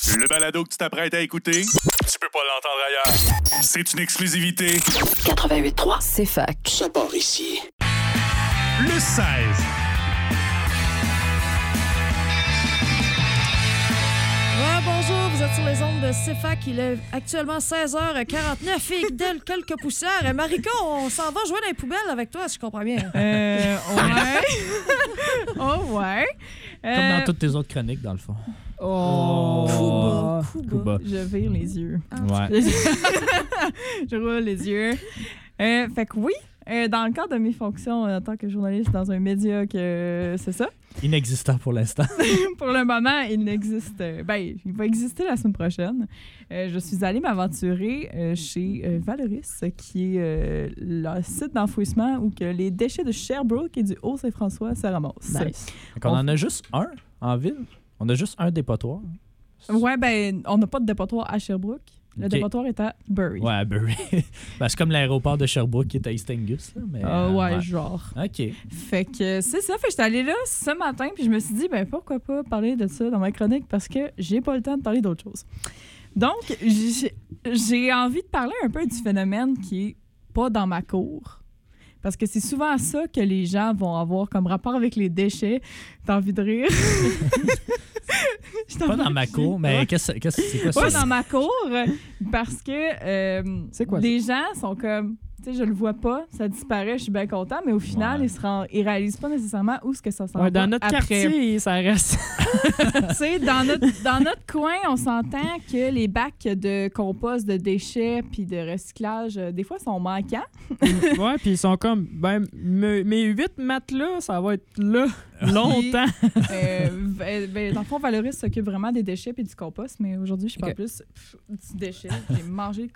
Le balado que tu t'apprêtes à écouter, tu peux pas l'entendre ailleurs. C'est une exclusivité. 88.3, c'est fac. Ça part ici. Le 16. Bonjour, vous êtes sur les ondes de CFAC. Il est actuellement 16h49 et de quelques poussières. Mariko, on s'en va jouer dans les poubelles avec toi, si je comprends bien. Ouais. Oh, ouais. Comme dans toutes tes autres chroniques, dans le fond. Oh. Cuba. Je vire les yeux. Ouais. Je roule les yeux. Fait que oui, dans le cadre de mes fonctions en tant que journaliste dans un média, c'est ça. Inexistant pour l'instant. Pour le moment, il n'existe. Il va exister la semaine prochaine. Je suis allée m'aventurer chez Valoris, qui est le site d'enfouissement où que les déchets de Sherbrooke et du Haut-Saint-François se ramassent. Nice. On en a juste un en ville. On a juste un dépotoir. Ouais, on n'a pas de dépotoir à Sherbrooke. Le dépotoir est à Bury. Ouais, à Bury. C'est comme l'aéroport de Sherbrooke qui est à East Angus. Là, mais, ouais, genre. OK. Fait que c'est ça. Fait que j'étais allée là ce matin, puis je me suis dit, pourquoi pas parler de ça dans ma chronique, parce que j'ai pas le temps de parler d'autre chose. Donc, j'ai envie de parler un peu du phénomène qui est pas dans ma cour. Parce que c'est souvent ça que les gens vont avoir comme rapport avec les déchets. T'as envie de rire? Pas dans ma cour, mais c'est quoi ça? Pas dans ma cour, parce que c'est quoi, les gens sont comme... Tu sais, je le vois pas, ça disparaît, je suis bien content, mais au final, ils réalisent pas nécessairement où est-ce que ça s'en va. Dans notre quartier, ça reste. Tu sais, dans notre coin, on s'entend que les bacs de compost, de déchets puis de recyclage, des fois, sont manquants. Ouais, puis ils sont comme, mes 8 matelas, ça va être là longtemps. Dans le fond, Valoris s'occupe vraiment des déchets puis du compost, mais aujourd'hui, je parle plus du déchet. J'ai mangé...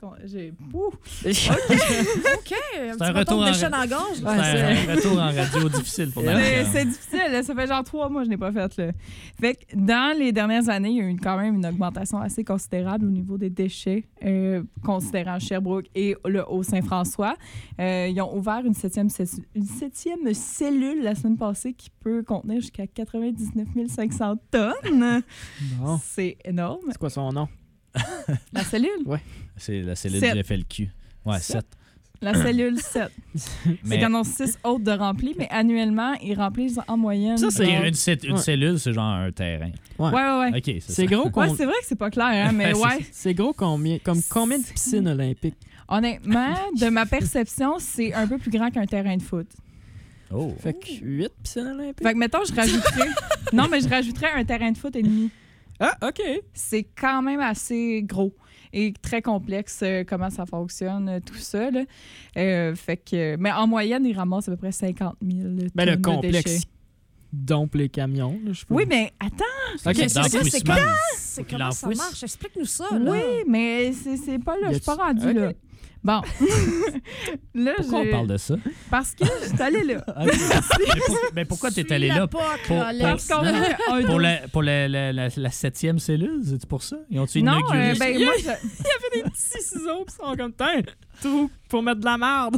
OK, c'est un retour de déchets dans la gorge. C'est un retour en radio difficile pour moi. C'est difficile, là. Ça fait genre 3 mois que je n'ai pas fait. Là. Fait que dans les dernières années, il y a eu quand même une augmentation assez considérable au niveau des déchets, considérant Sherbrooke et le Haut-Saint-François. Ils ont ouvert une septième cellule la semaine passée qui peut contenir jusqu'à 99 500 tonnes. Bon. C'est énorme. C'est quoi son nom? La cellule? Ouais. C'est la cellule 7. du FLQ. Ouais, 7. La cellule 7. C'est qu'ils en ont 6 autres de remplis, mais annuellement, ils remplissent en moyenne. Ça, c'est une cellule, c'est genre un terrain. Ouais. OK, c'est gros. Ouais, c'est vrai que c'est pas clair, hein, mais ouais. C'est gros combien de piscines olympiques? Honnêtement, de ma perception, c'est un peu plus grand qu'un terrain de foot. Oh. Fait que 8 piscines olympiques? Fait que, mettons, je rajouterais un terrain de foot et demi. Ah, OK. C'est quand même assez gros et très complexe comment ça fonctionne, tout ça. Là. Fait que, mais en moyenne, ils ramassent à peu près 50 000 tonnes le de complexe déchets. dompe les camions. Là, je Oui, mais attends! OK. C'est comment ça marche? Explique-nous ça. Là. Oui, mais c'est pas là. Je suis pas rendue là. Bon. Là, pourquoi on parle de ça? Parce que je suis allée là. Mais pourquoi tu es allée là? Parce qu'on pour la 7e cellule? C'est pour ça? Ils ont-tu non, inauguré ça? Moi, il y avait des petits ciseaux qui sont comme tout pour mettre de la merde.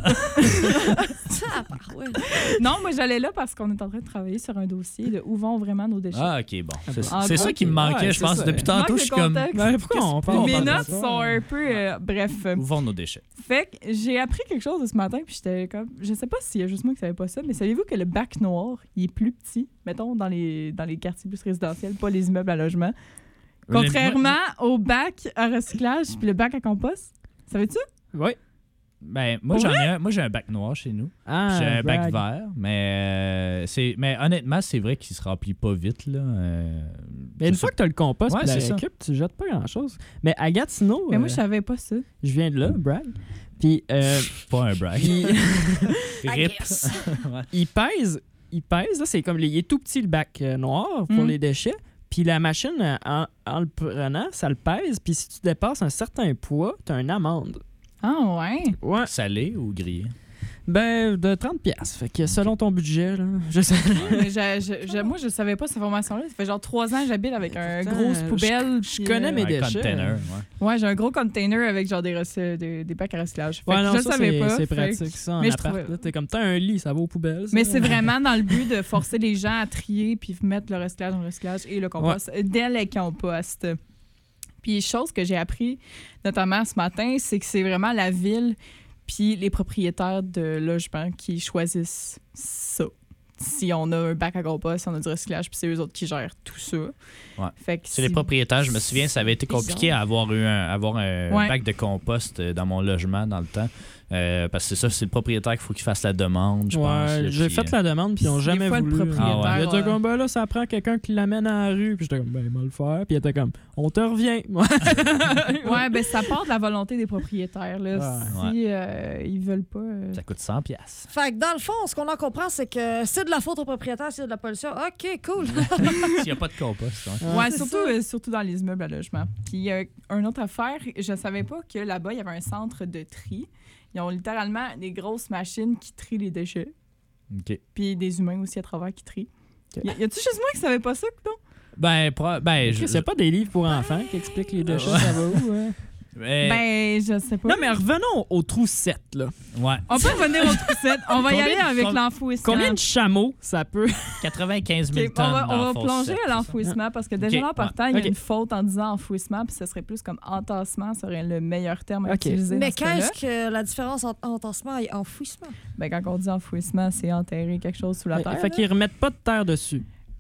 Non, moi, j'allais là parce qu'on est en train de travailler sur un dossier de où vont vraiment nos déchets. Ah, OK, bon. C'est ça qui me manquait, je pense. Depuis tantôt, je suis comme... pourquoi on parle Mes de notes ça? sont un peu... bref. Où vont nos déchets? Fait que j'ai appris quelque chose de ce matin, puis j'étais comme... Je sais pas s'il y a juste moi qui savais pas ça, mais saviez-vous que le bac noir, il est plus petit, mettons, dans les quartiers plus résidentiels, pas les immeubles à logement. Contrairement au bac à recyclage puis le bac à compost. Savais-tu? Oui. Ben, moi, j'ai un bac noir chez nous. Ah, j'ai un bac brag. vert, mais honnêtement, c'est vrai qu'il se remplit pas vite. Là. Mais une fois que tu as le compost Ouais, et la c'est ça. récup, tu jettes pas grand-chose. Mais à Gatineau, Mais moi, je savais pas ça. je viens de là, brag. Puis, Pas un brag. Rip. il pèse, là, c'est comme il est tout petit le bac noir pour les déchets. Puis la machine, en le prenant, ça le pèse. Puis si tu dépasses un certain poids, tu as une amende. Ah ouais? Ouais. Salé ou grillé? Ben, de 30$. Fait que selon ton budget, là, je sais. Mais moi, je savais pas cette information-là. Ça fait genre 3 ans que j'habite avec un grosse poubelle. Je connais mes Un déchets. container, Ouais, j'ai un gros container avec genre des bacs à recyclage. Fait Ouais, que non, je ça, savais pas. c'est Fait pratique, que- ça, en mais je appart. trouvais- Là, t'es comme, t'as un lit, ça va aux poubelles. ça. Mais c'est vraiment dans le but de forcer les gens à trier puis mettre le recyclage dans le recyclage et le compost dès les composts. Puis, chose que j'ai appris, notamment ce matin, c'est que c'est vraiment la ville puis les propriétaires de logements qui choisissent ça. Si on a un bac à compost, si on a du recyclage, puis c'est eux autres qui gèrent tout ça. Ouais. Fait que C'est les propriétaires. Je me souviens, ça avait été compliqué à avoir un Ouais. bac de compost dans mon logement dans le temps. Parce que c'est ça, c'est le propriétaire qu'il faut qu'il fasse la demande, je pense. Ouais, là, j'ai puis, fait la demande, puis ils n'ont Des jamais fois, le voulu. propriétaire, Ah ouais. Il a dit comme, ben là, ça prend quelqu'un qui l'amène à la rue. Puis j'étais comme, ben, il va le faire. Puis il était comme, on te revient. Ouais, ben ça part de la volonté des propriétaires. Là. Ouais. Si ils veulent pas... Ça coûte 100$. Fait que dans le fond, ce qu'on en comprend, c'est que c'est de la faute au propriétaire, c'est de la pollution. OK, cool. S'il n'y a pas de compost. Ouais. Ouais, c'est surtout dans les immeubles à logement. Puis il y a une autre affaire, je savais pas que là-bas, il y avait un centre de tri. Ils ont littéralement des grosses machines qui trient les déchets. OK. Puis des humains aussi à travers qui trient. Y a-tu juste moi qui savais pas ça, coudonc? Ben, Chris, y a pas des livres pour enfants qui expliquent les déchets, ça va où? Ouais. Ben, je sais pas. Non, mais revenons au trou 7, là. Ouais. On peut revenir au troussette. On va y aller avec l'enfouissement. Combien de chameaux ça peut? 95 000 Ok, tonnes. on va dans plonger Fawcett, à c'est ça? l'enfouissement parce que déjà Ok, en partant, il y a ok. une faute en disant enfouissement, puis ce serait plus comme entassement, serait le meilleur terme à Ok. utiliser. Mais dans ce cas-là. qu'est-ce que la différence entre entassement et enfouissement? Ben, quand on dit enfouissement, c'est enterrer quelque chose sous la terre. Fait qu'ils remettent pas de terre dessus.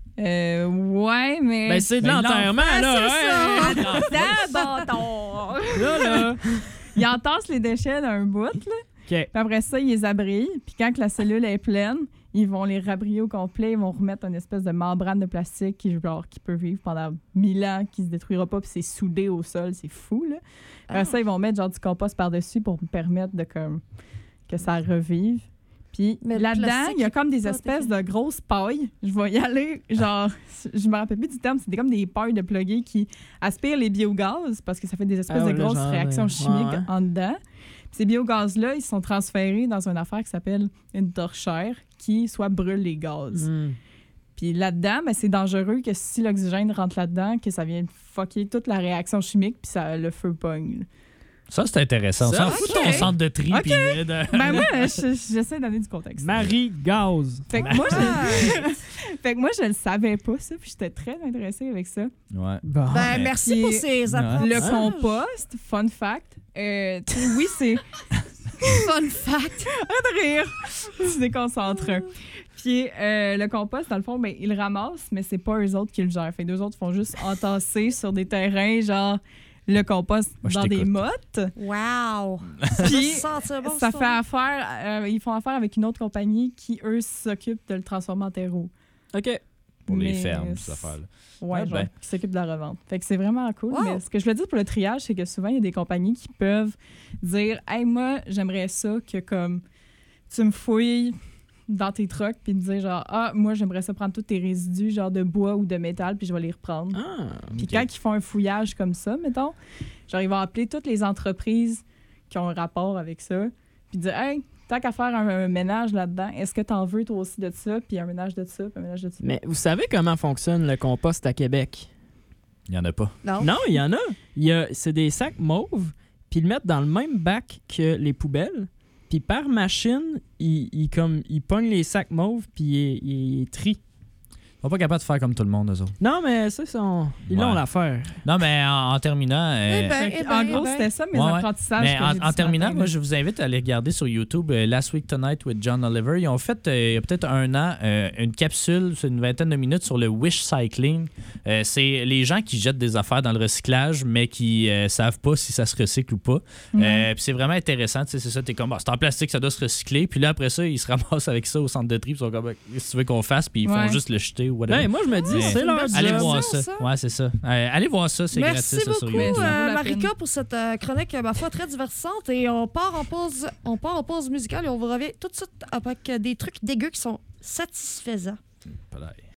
Ouais, mais. Ben, c'est de Ben, l'enterrement, là. c'est ouais. ça! Là, là. Ils entassent les déchets d'un bout, là. OK. Puis après ça, ils les abrillent. Puis quand que la cellule est pleine, ils vont les rabriller au complet. Ils vont remettre une espèce de membrane de plastique qui peut vivre pendant 1000 ans, qui se détruira pas, puis c'est soudé au sol. C'est fou, là. Après ça, ils vont mettre genre du compost par-dessus pour permettre de que ça revive. Puis Mais le là-dedans, plastique il y a est comme des pas espèces de grosses pailles. Je vais y aller, genre, je me rappelle plus du terme, c'était comme des pailles de plugués qui aspirent les biogaz parce que ça fait des espèces Ah ouais, de là, grosses genre, réactions chimiques ouais. en dedans. Puis ces biogaz-là, ils sont transférés dans une affaire qui s'appelle une torchère qui soit brûle les gaz. Hmm. Puis là-dedans, ben, c'est dangereux que si l'oxygène rentre là-dedans, que ça vienne fucker toute la réaction chimique puis ça le feu pogne. là. Ça, c'est intéressant. Ça, On s'en fout de ok. ton centre de tri. Ok. Puis, Ben moi, j'essaie de donner du contexte. Marie-Gaz. Fait que moi, fait que moi, je le savais pas, ça, puis j'étais très intéressée avec ça. Ouais. Bon. Ben, ouais. merci Puis, pour ces apprentissages. Le compost, fun fact, tu sais, oui, c'est... Fun fact. de rire! Tu te déconcentres. Puis le compost, dans le fond, ben, ils le ramassent, mais c'est pas eux autres qui le gèrent. Fait que deux autres font juste entasser sur des terrains, genre le compost Moi, je dans des t'écoute. mottes. Wow. Puis Ça sent bon, ça fait affaire... ils font affaire avec une autre compagnie qui, eux, s'occupent de le transformer en terreau. OK. Pour les Mais fermes, cette affaire-là. Ouais, Ah genre, ben. qui s'occupe de la revente. Fait que c'est vraiment cool. Wow. Mais ce que je veux dire pour le triage, c'est que souvent, il y a des compagnies qui peuvent dire « Hey, moi, j'aimerais ça que comme tu me fouilles dans tes trucks puis me dire genre « Ah, moi, j'aimerais ça prendre tous tes résidus genre de bois ou de métal puis je vais les reprendre. Ah. Puis ok. quand ils font un fouillage comme ça, mettons, genre ils vont appeler toutes les entreprises qui ont un rapport avec ça puis dire « Hey, tant qu'à faire un ménage là-dedans, est-ce que t'en veux toi aussi de ça? Puis un ménage de ça, puis un ménage de ça. » Mais vous savez comment fonctionne le compost à Québec? Il n'y en a pas. Non. Non, il y en a. C'est des sacs mauves, puis ils le mettent dans le même bac que les poubelles. Puis par machine, ils pognent les sacs mauves, puis ils trient. Ils sont pas capables de faire comme tout le monde, eux autres. Non, mais ça, ils l'ont Ouais. l'affaire. Non, mais en terminant... Eh ben, Fait que, en gros, c'était ça mes Ouais, ouais. apprentissages. Mais que j'ai dit en ce terminant, matin, moi, là. je vous invite à aller regarder sur YouTube Last Week Tonight with John Oliver. Ils ont fait, il y a peut-être un an, une capsule, c'est une vingtaine de minutes, sur le wish cycling. C'est les gens qui jettent des affaires dans le recyclage, mais qui savent pas si ça se recycle ou pas. Ouais. Puis c'est vraiment intéressant. Tu sais, c'est ça, t'es comme, c'est en plastique, ça doit se recycler. Puis là, après ça, ils se ramassent avec ça au centre de tri. Puis ils sont comme, qu'est-ce que tu veux qu'on fasse? Puis ils font Ouais. juste le jeter ou whatever. Ben, moi, je me dis, Mais- c'est leur Allez job. voir ça, ça. ça. Ouais, c'est ça. Allez voir ça, c'est Merci gratis ça, sur beaucoup, YouTube. Ça vaut la Marika, peine. pour cette chronique, ma foi, très divertissante. Et on part en pause musicale et on vous revient tout de suite avec des trucs dégueux qui sont satisfaisants. Pas d'ail.